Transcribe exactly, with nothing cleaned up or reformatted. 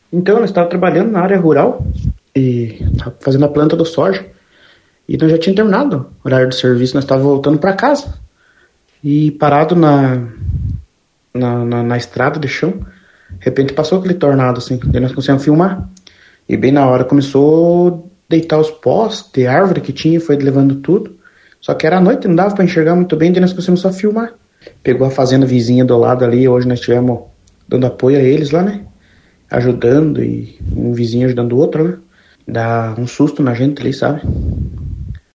Então, nós estávamos trabalhando na área rural e tava fazendo a planta do soja. E nós já tínhamos terminado o horário do serviço, nós estávamos voltando para casa. E parado na, na, na, na estrada de chão, de repente passou aquele tornado assim, daí nós conseguimos filmar. E bem na hora começou a deitar os postes de árvore que tinha, foi levando tudo. Só que era noite, não dava para enxergar muito bem, daí nós conseguimos só filmar. Pegou a fazenda vizinha do lado ali, hoje nós estivemos dando apoio a eles lá, né? Ajudando e um vizinho ajudando o outro, né? Dá um susto na gente ali, sabe?